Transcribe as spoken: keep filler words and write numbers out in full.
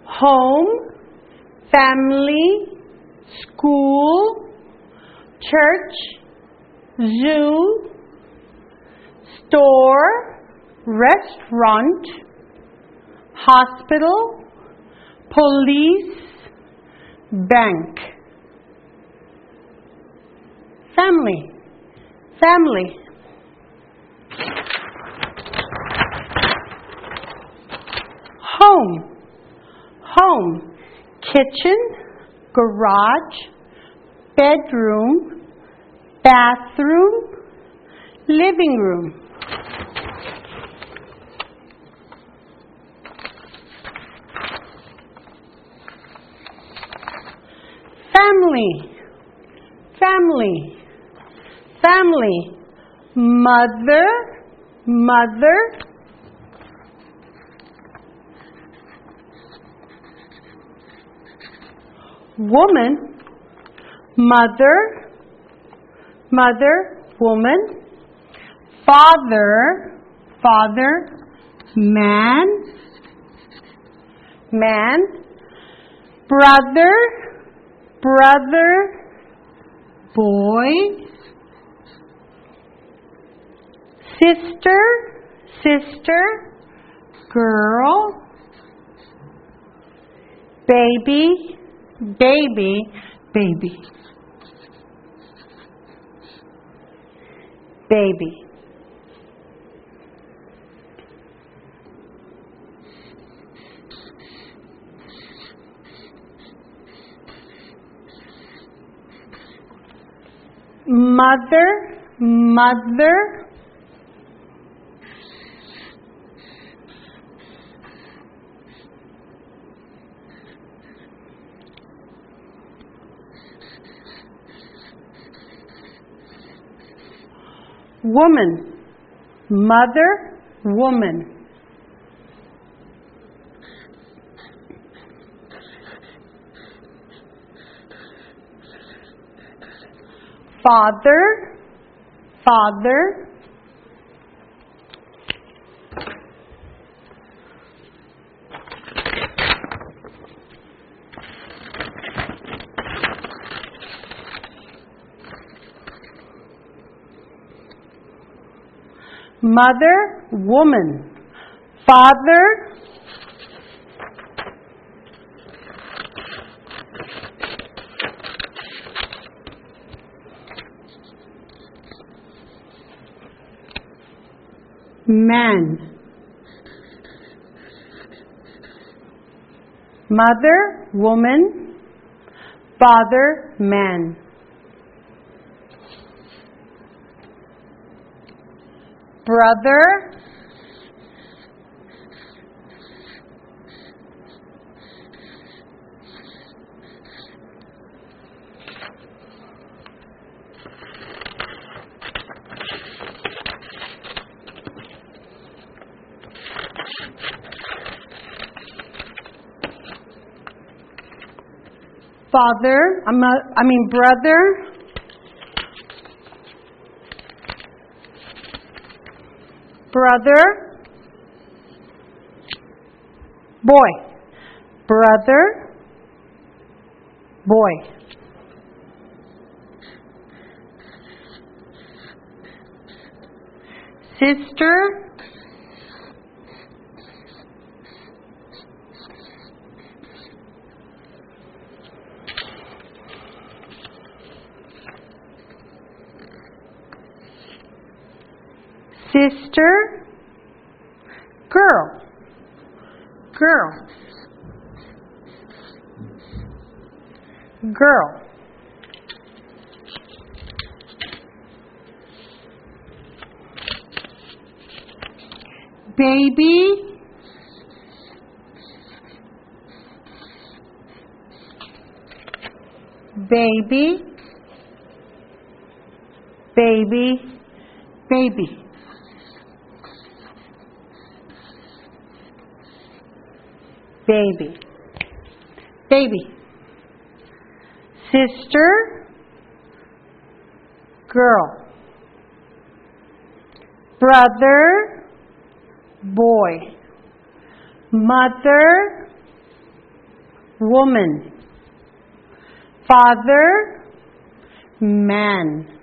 home, family, school, church, zoo, store, restaurant, hospital, police, bank. Family, family. Home, home, kitchen, garage, bedroom, bathroom, living room. Family, family, family. Mother, mother. Woman, mother, mother, woman. Father, father, man, man. Brother, brother, boy. Sister, sister, girl. Baby, baby, baby. Baby. Mother, mother. Woman, mother, woman. Father, father. Mother, woman. Father, man. Mother, woman. Father, man. Brother, father, I'm a, I mean brother, brother, boy, brother, boy. Sister, sister, girl, girl, girl. Baby, baby, baby, baby. Baby, baby. Sister, girl. Brother, boy. Mother, woman. Father, man.